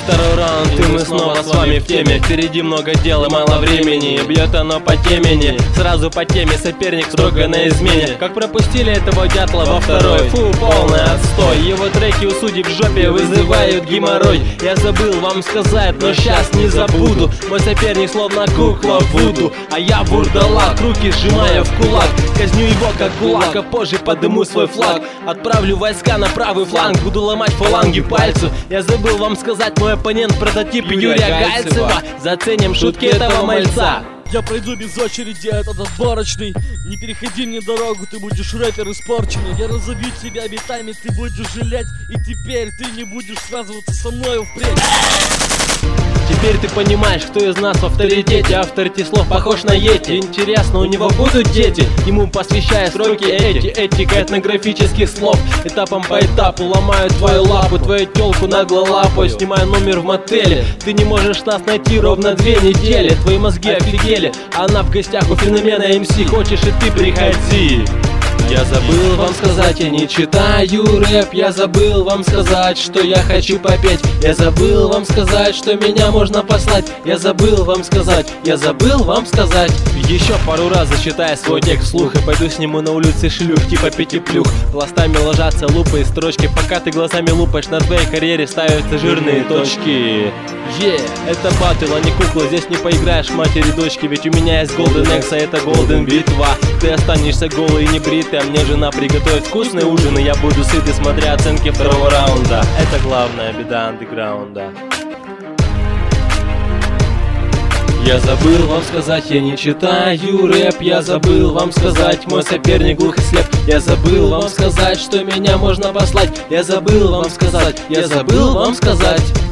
Второй раунд, и мы снова с вами в теме. Впереди много дел и мало времени. Бьет оно по темени, сразу по теме. Соперник строго на измене. Как пропустили этого дятла во второй. Фу, полный отстой. Его треки у судей в жопе вызывают геморрой. Я забыл вам сказать, но сейчас не забуду. Мой соперник словно кукла в вуду, а я вурдалак, руки сжимая в кулак. Казню его как гулаг, а позже подыму свой флаг. Отправлю войска на правый фланг, буду ломать фаланги пальцев. Я забыл вам сказать, мой оппонент прототип Юрия Гальцева. Заценим шутки этого мальца. Я пройду без очереди этот отборочный. Не переходи мне дорогу, ты будешь рэпер испорченный. Я разобью тебя битами, ты будешь жалеть. И теперь ты не будешь связываться со мной впредь. Теперь ты понимаешь, кто из нас в авторитете. Автор этих слов похож на Йети. Интересно, у него будут дети? Ему посвящая строки эти. Этика этнографических слов. Этапом по этапу ломаю твою лапу, твою тёлку нагло лапой. Снимаю номер в мотеле. Ты не можешь нас найти ровно 2 недели. Твои мозги офигели, она в гостях у феномена МС. Хочешь и ты приходи. Я забыл вам сказать, я не читаю рэп. Я забыл вам сказать, что я хочу попеть. Я забыл вам сказать, что меня можно послать. Я забыл вам сказать, я забыл вам сказать. Еще пару раз зачитаю свой текст вслух и пойду сниму на улице шлюх, типа Пятиплюх. Пластами ложатся лупы и строчки. Пока ты глазами лупаешь, на твоей карьере ставятся жирные точки. Это батл, а не кукла, здесь не поиграешь матери дочки. Ведь у меня есть Golden X, а это Golden битва. Ты останешься голый и не бритый, а мне жена приготовит вкусный ужин. И я буду сытый, смотря оценки второго раунда. Это главная беда андеграунда. Я забыл вам сказать, я не читаю рэп. Я забыл вам сказать, мой соперник глух и слеп. Я забыл вам сказать, что меня можно послать. Я забыл вам сказать, я забыл вам сказать.